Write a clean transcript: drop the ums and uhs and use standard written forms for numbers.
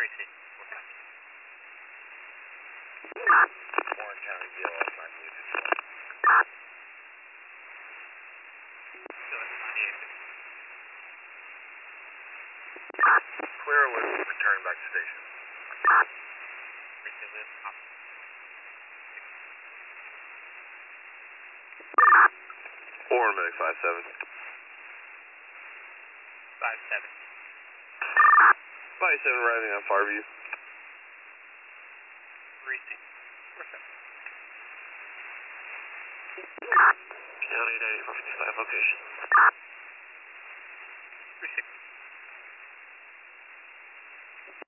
receive. Warren County DLS 951. Clear with return back to station. Warren Medic 57. 57. 57 arriving on Farview. Receive. County 9455 location.